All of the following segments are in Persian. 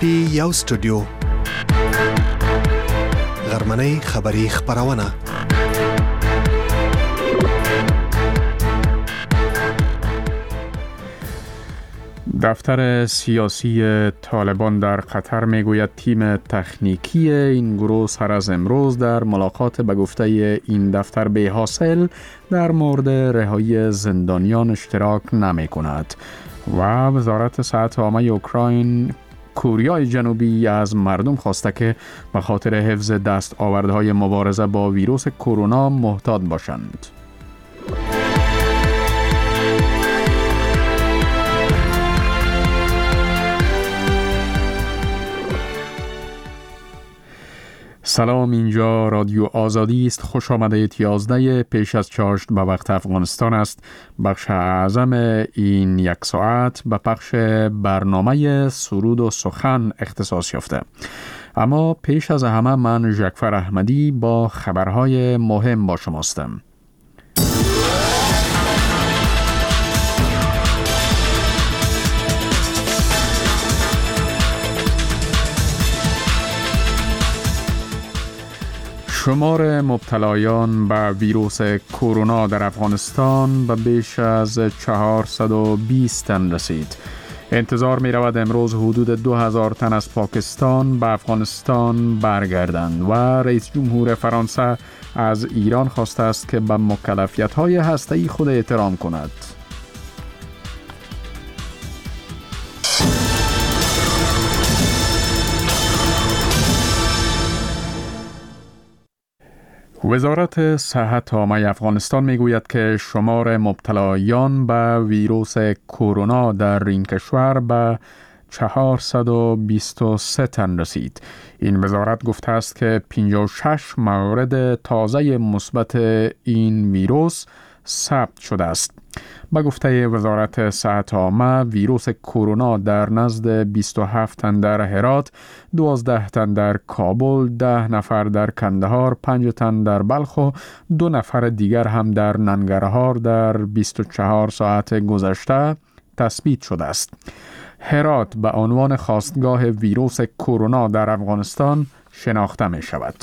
پی یو استودیو غرمنۍ خبری خبرونه. دفتر سیاسی طالبان در قطر میگوید تیم تکنیکی این گروه سر از امروز در ملاقات به گفته این دفتر به حاصل در مورد رهایی زندانیان اشتراک نمی کند و وزارت صحت عامه اوکراین کوریای جنوبی از مردم خواسته که به خاطر حفظ دستاوردهای مبارزه با ویروس کرونا محتاط باشند. سلام، اینجا رادیو آزادی است. خوش آمدید. 11 پیش از چاشت به وقت افغانستان است. بخش اعظم این یک ساعت به پخش برنامه سرود و سخن اختصاص یافته. اما پیش از همه من ژکفر احمدی با خبرهای مهم با شما هستم. شمار مبتلایان به ویروس کرونا در افغانستان به بیش از 420 تن رسید. انتظار می رود امروز حدود 2000 تن از پاکستان به افغانستان برگردند و رئیس جمهور فرانسه از ایران خواسته است که به مکلفیت‌های هسته‌ای خود احترام کند. وزارت صحت عامه افغانستان میگوید که شمار مبتلایان به ویروس کرونا در این کشور به 423 تن رسید. این وزارت گفته است که 56 مورد تازه مثبت این ویروس ثبت شده است. با گفته وزارت صحت عامه، ویروس کرونا در نزد 27 تن در هرات، 12 تن در کابل، 10 نفر در کندهار، 5 تن در بلخ و 2 نفر دیگر هم در ننگرهار در 24 ساعت گذشته تثبیت شده است. هرات به عنوان خاستگاه ویروس کرونا در افغانستان شناخته می شود.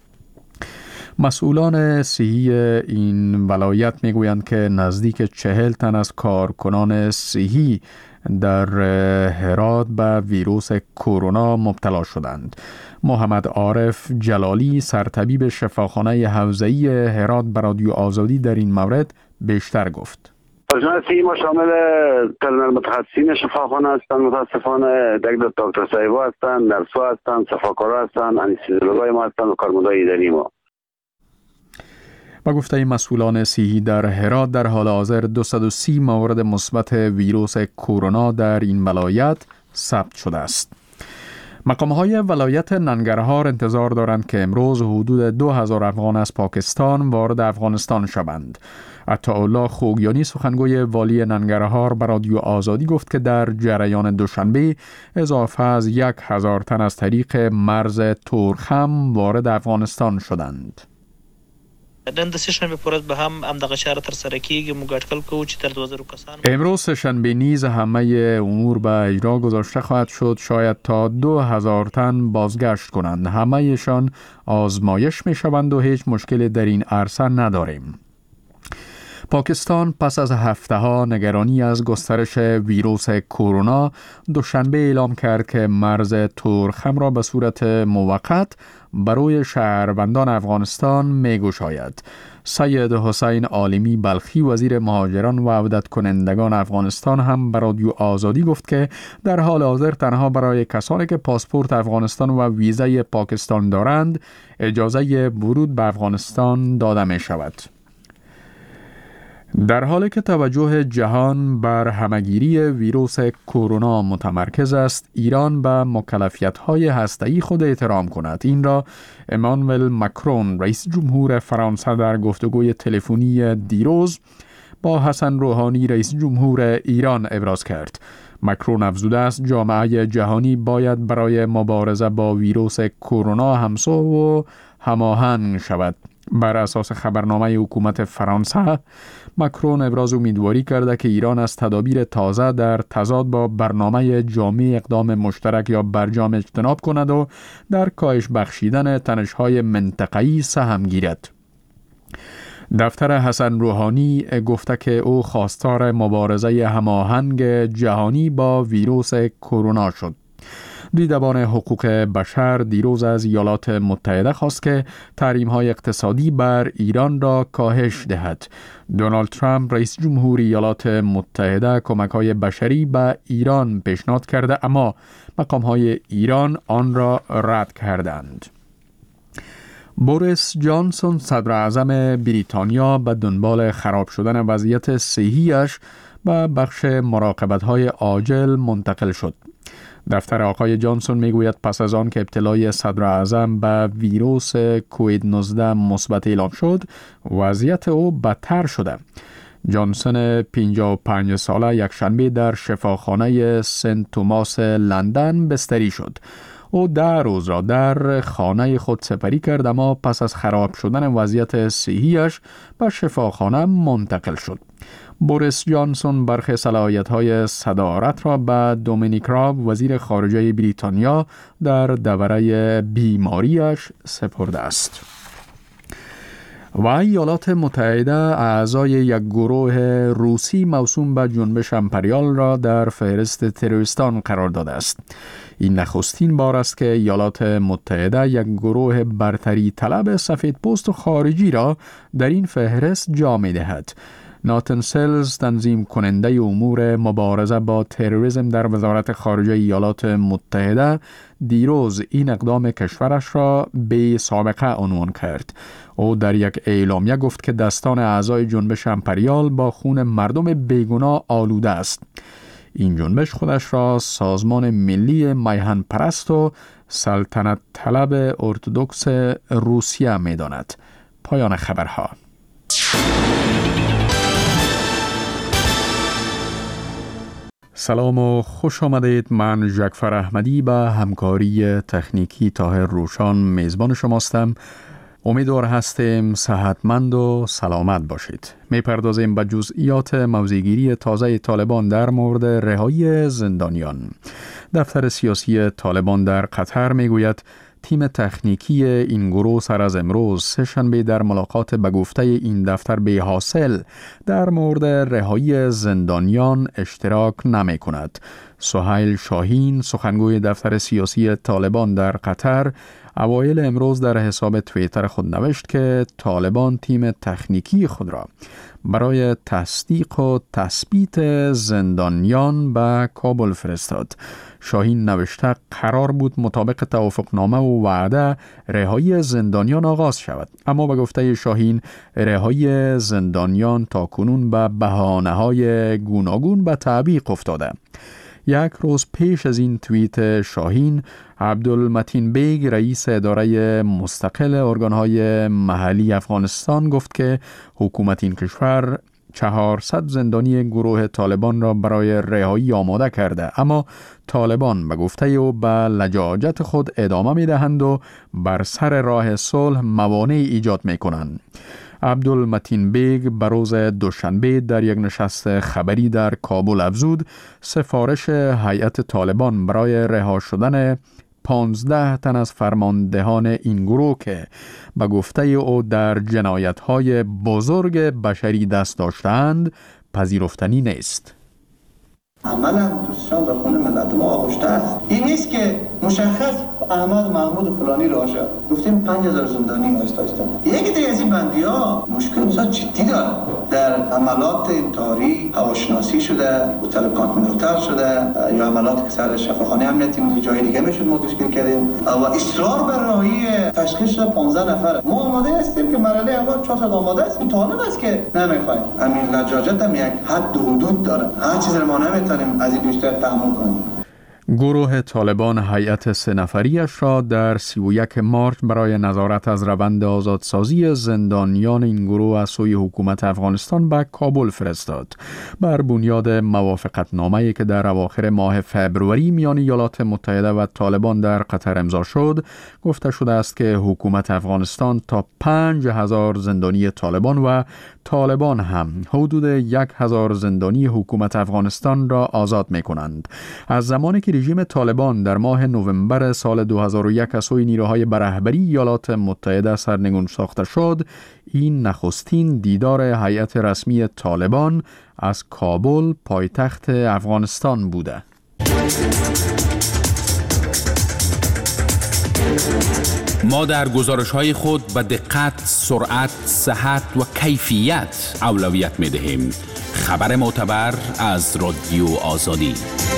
مسئولان صحی این ولایت میگویند که نزدیک 40 تن از کارکنان صحی در هرات به ویروس کرونا مبتلا شدند. محمد عارف جلالی، سرطبیب شفاخانه حوزه‌ای هرات، به رادیو آزادی در این مورد بیشتر گفت. پرسنل صحی ما شامل متخصصین شفاخانه هستند، متاسفانه دکتر صاحبا هستند، نرس‌ها هستند، صفاکارا هستند، انستیزیولوژای ما هستند و کارمندای اداری ما. با گفته مسئولان صحی در هرات در حال حاضر 230 مورد مثبت ویروس کرونا در این ولایت ثبت شده است. مقام‌های ولایت ننگرهار انتظار دارند که امروز حدود 2000 افغان از پاکستان وارد افغانستان شوند. عطاالله خوگیانی، سخنگوی والی ننگرهار، به رادیو آزادی گفت که در جریان دوشنبه اضافه از 1000 تن از طریق مرز تورخم وارد افغانستان شدند. نن د سه‌شنبه پر ورځ به هم همدغه چاره ترسره کیږي. موږ اټکل کوو چې تر 2000 کسان امروز سه‌شنبه نیز همه امور به اجرا گذاشته خواهد شد. شاید تا 2000 تن بازگشت کنند. همه‌شان آزمایش می‌شوند و هیچ مشکلی در این عرصه نداریم. پاکستان پس از هفته‌ها نگرانی از گسترش ویروس کرونا دوشنبه اعلام کرد که مرز تورخم را به صورت موقت برای شهروندان افغانستان می‌گشاید. سید حسین عالمی بلخی، وزیر مهاجران و عودت کنندگان افغانستان، هم به رادیو آزادی گفت که در حال حاضر تنها برای کسانی که پاسپورت افغانستان و ویزای پاکستان دارند اجازه ورود به افغانستان داده می شود. در حالی که توجه جهان بر همگیری ویروس کرونا متمرکز است، ایران به مکلفیت‌های هسته‌ای خود احترام کند. این را امانوئل مکرون، رئیس جمهور فرانسه، در گفتگوی تلفنی دیروز با حسن روحانی، رئیس جمهور ایران، ابراز کرد. مکرون افزوده است جامعه جهانی باید برای مبارزه با ویروس کرونا همسو و هماهنگ شود. بر اساس خبرنامه حکومت فرانسه، ماکرون ابراز امیدواری کرده که ایران از تدابیر تازه در تضاد با برنامه جامع اقدام مشترک یا برجام اجتناب کند و در کاهش بخشیدن تنش‌های منطقه‌ای سهم گیرد. دفتر حسن روحانی گفته که او خواستار مبارزه هماهنگ جهانی با ویروس کرونا شد. دیدبان حقوق بشر دیروز از ایالات متحده خواست که تحریم‌های اقتصادی بر ایران را کاهش دهد. دونالد ترامپ رئیس جمهور ایالات متحده کمک‌های بشری به ایران پیشنهاد کرده، اما مقام‌های ایران آن را رد کردند. بوریس جانسون صدر اعظم بریتانیا به دنبال خراب شدن وضعیت صحیش به بخش مراقبت‌های عاجل منتقل شد. دفتر آقای جانسون میگوید پس از آن که ابتلای صدر اعظم به ویروس کووید 19 مثبت اعلام شد، وضعیت او بدتر شده. جانسون 55 ساله یکشنبه در شفاخانه سنت توماس لندن بستری شد. او 10 روز را در خانه خود سپری کرد، اما پس از خراب شدن وضعیت صحیش به شفاخانه منتقل شد. بوریس جانسون برخی صلاحیت‌های صدارت را به دومینیک راب وزیر خارجه بریتانیا در دوره بیماریش سپرده است. و ایالات متحده اعضای یک گروه روسی موسوم به جنبش امپریال را در فهرست تروریستان قرار داده است. این نخستین بار است که ایالات متحده یک گروه برتری طلب سفیدپوست و خارجی را در این فهرست جا می دهد. ناتان سلز، تنظیم کننده امور مبارزه با تروریسم در وزارت خارجه ایالات متحده، دیروز این اقدام کشورش را به سابقه عنوان کرد. او در یک اعلامیه گفت که دستان اعضای جنبش امپریال با خون مردم بیگناه آلوده است. این جنبش خودش را سازمان ملی میهن پرست و سلطنت طلب ارتدوکس روسیه می داند. پایان خبرها. سلام و خوش آمدید. من جعفر احمدی به همکاری تکنیکی طاهر روشان میزبان شماستم. امیدوار هستیم صحتمند و سلامت باشید. میپردازیم به جزئیات موضع‌گیری تازه طالبان در مورد رهایی زندانیان. دفتر سیاسی طالبان در قطر میگوید تیم تکنیکی این گروه سر از امروز سه‌شنبه در ملاقات به گفته این دفتر به حاصل در مورد رهایی زندانیان اشتراک نمی کند. سهیل شاهین، سخنگوی دفتر سیاسی طالبان در قطر، اوایل امروز در حساب توییتر خود نوشت که طالبان تیم تکنیکی خود را برای تصدیق و تثبیت زندانیان به کابل فرستاد. شاهین نوشته قرار بود مطابق توافقنامه و وعده رهایی زندانیان آغاز شود، اما به گفته شاهین رهایی زندانیان تاکنون به بهانه‌های گوناگون به تعویق افتاده. یک روز پیش از این توییت شاهین، عبدالمتین بیگ رئیس اداره مستقل ارگانهای محلی افغانستان گفت که حکومت این کشور 400 زندانی گروه طالبان را برای رهایی آماده کرده، اما طالبان به گفته او به لجاجت خود ادامه می دهند و بر سر راه صلح موانع ایجاد می کنند. عبدالمتین بیگ به روز دوشنبه در یک نشست خبری در کابل افزود سفارش هیئت طالبان برای رها شدن 15 تن از فرماندهان این گروه که به گفته او در جنایت‌های بزرگ بشری دست داشتند پذیرفتنی نیست. عملا دوستان به خون ملت ما آغشته است. این نیست که مشخص احمد محمود فلانی راشه گفتیم 5000 زندانی آیستا. یکی دیگه از این بندی‌ها مشکل بسیار جدی داره. در عملات تاریخ هواشناسی شده، هتل کانتیننتال شده یا عملات که سر شفاخانه امنیتی جای دیگه میشد ما تشکیل کردیم و اصرار بر رهایی تشخیص 15 نفر. ما آماده هستیم که مرحله اول 400 آماده است. طالب است که نمیخوایم. همین لجاجت هم یک حد و حدود داره. هر چیزی ما نمیتونیم از این بیشتر تحمل کنیم. گروه طالبان هیئت 3 نفریش را در 31 مارچ برای نظارت از روند آزادسازی زندانیان این گروه از سوی حکومت افغانستان به کابل فرستاد. بر بنیاد موافقتنامه‌ای که در اواخر ماه فبروری میان ایالات متحده و طالبان در قطر امضا شد، گفته شده است که حکومت افغانستان تا 5000 زندانی طالبان و طالبان هم حدود 1000 زندانی حکومت افغانستان را آزاد می‌کنند. از زمانی که رژیم طالبان در ماه نوامبر سال 2001 از سوی نیروهای به رهبری ایالات متحده سرنگون ساخته شد، این نخستین دیدار هیئت رسمی طالبان از کابل پایتخت افغانستان بوده. ما در گزارش‌های خود به دقت، سرعت، صحت و کیفیت اولویت می‌دهیم. خبر معتبر از رادیو آزادی.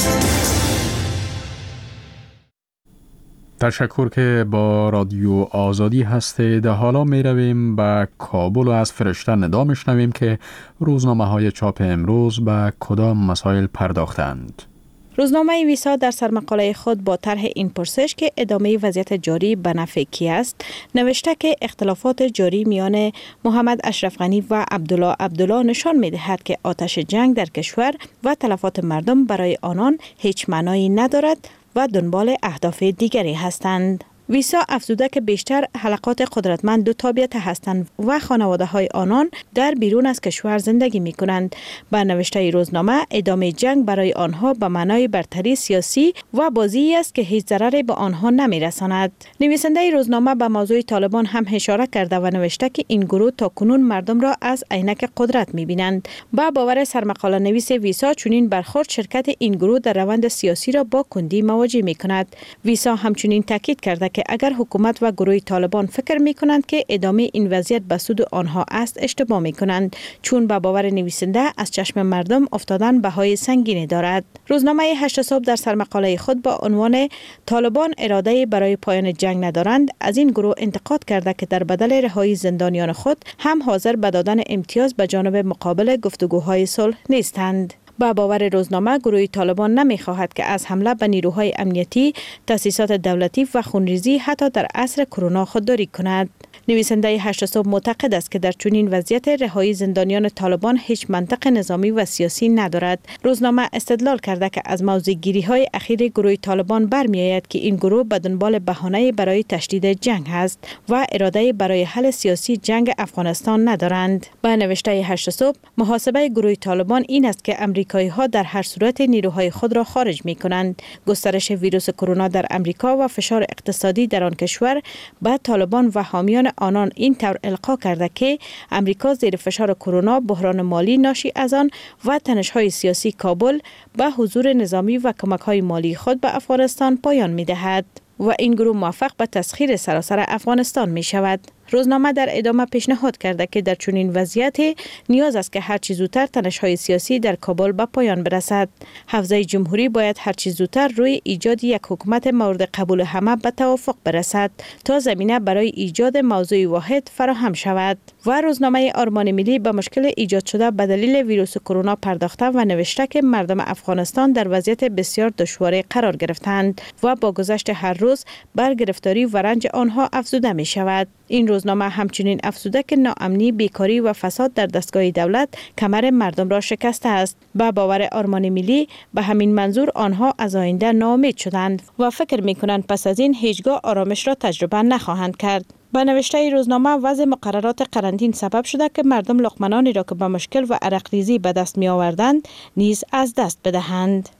تشکر که با رادیو آزادی هستید. حالا می رویم به کابل و از فرشته ندا میشنویم که روزنامه‌های چاپ امروز به کدام مسائل پرداختند. روزنامه ویسا در سرمقاله خود با طرح این پرسش که ادامه وضعیت جاری به نفع کی است، نوشته که اختلافات جاری میان محمد اشرف غنی و عبدالله نشان می‌دهد که آتش جنگ در کشور و تلفات مردم برای آنان هیچ معنایی ندارد و دنبال اهداف دیگری هستند. ویسا افزوده که بیشتر حلقات قدرتمند دو تابعیت هستند و خانواده های آنان در بیرون از کشور زندگی می کنند. با نوشته روزنامه، ادامه جنگ برای آنها به معنای برتری سیاسی و بازی است که هیچ ضرری به آنها نمی رساند. نویسنده روزنامه به موضوع طالبان هم اشاره کرده و نوشته که این گروه تا کنون مردم را از عینک قدرت می بینند. با باور سرمقاله نویس ویسا، چنین برخورد شرکت این گروه در روند سیاسی را با کندی مواجه می کند. ویسا همچنین تاکید کرده که اگر حکومت و گروه طالبان فکر می کنند که ادامه این وضعیت به سود آنها است، اشتباه می کنند، چون به باور نویسنده از چشم مردم افتادن بهای سنگینی دارد. روزنامه 8 صبح در سرمقاله خود با عنوان طالبان اراده برای پایان جنگ ندارند از این گروه انتقاد کرده که در بدل رهایی زندانیان خود هم حاضر به دادن امتیاز به جانب مقابل گفتگوهای صلح نیستند. با باور روزنامه، گروه طالبان نمی‌خواهد که از حمله به نیروهای امنیتی، تأسیسات دولتی و خونریزی حتی در عصر کرونا خودداری کند. نویسنده 8 صبح معتقد است که در چنین وضعیت رهایی زندانیان طالبان هیچ منطق نظامی و سیاسی ندارد. روزنامه استدلال کرده که از موضع‌گیری‌های اخیر گروه طالبان برمی‌آید که این گروه به دنبال بهانه‌ای برای تشدید جنگ است و اراده برای حل سیاسی جنگ افغانستان ندارند. با نوشته 8 صبح، محاسبه گروه طالبان این است که امریکایی‌ها در هر صورت نیروهای خود را خارج می‌کنند. گسترش ویروس کرونا در امریکا و فشار اقتصادی در آن کشور به طالبان و حامیان آنان این طور القا کرده که امریکا زیر فشار کرونا، بحران مالی ناشی از آن و تنش‌های سیاسی کابل به حضور نظامی و کمک‌های مالی خود به افغانستان پایان می‌دهد و این گروه موفق به تسخیر سراسر افغانستان می‌شود. روزنامه در ادامه پیشنهاد کرده که در چنین وضعیتی نیاز است که هر چه زودتر تنش‌های سیاسی در کابل به پایان برسد. حوزه جمهوری باید هر چه زودتر روی ایجاد یک حکومت مورد قبول همه به توافق برسد تا زمینه برای ایجاد موضوع واحد فراهم شود. و روزنامه آرمان ملی به مشکل ایجاد شده به دلیل ویروس کرونا پرداخته و نوشته که مردم افغانستان در وضعیت بسیار دشواری قرار گرفتند و با گذشت هر روز بر گرفتاری و رنج آنها افزوده می شود. این روزنامه همچنین افزوده که ناامنی، بیکاری و فساد در دستگاه دولت کمر مردم را شکسته است. با باور آرمان ملی، به همین منظور آنها از آینده ناامید شدند و فکر می کنند پس از این هیچگاه آرامش را تجربه نخواهند کرد. با نوشته روزنامه، وضع مقررات قرنطین سبب شده که مردم لقمه‌نانی را که با مشکل و عرق‌ریزی به دست می آوردند نیز از دست بدهند.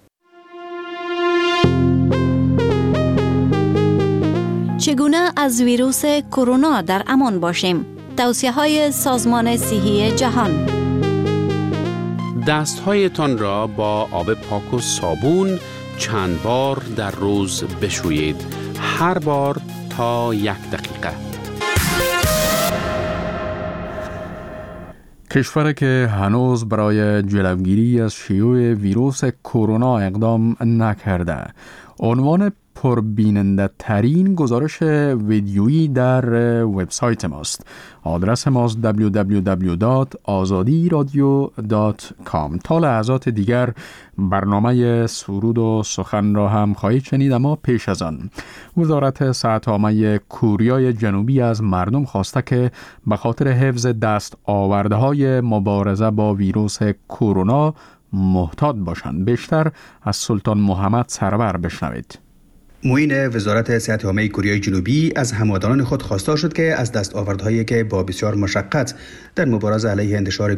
چگونه از ویروس کرونا در امان باشیم؟ توصیه‌های سازمان صحی جهان. دست‌هایتان را با آب پاک و صابون چند بار در روز بشویید. هر بار تا 1 دقیقه. کشوری که هنوز برای جلوگیری از شیوع ویروس کرونا اقدام نکرده، عنوان پربیننده ترین گزارش ویدیویی در وبسایت ماست. آدرس ماست www.azadiradio.com. تا لحظات دیگر برنامه سرود و سخن را هم خواهید شنید، اما پیش از آن وزارت صحت‌عامه کره جنوبی از مردم خواسته که به خاطر حفظ دستاوردهای مبارزه با ویروس کرونا محتاط باشند. بیشتر از سلطان محمد سرور بشنوید. معین وزارت صحت‌عامه کره جنوبی از هموطنان خود خواسته شد که از دستاوردهایی که با بسیار مشقت در مبارزه علیه انتشار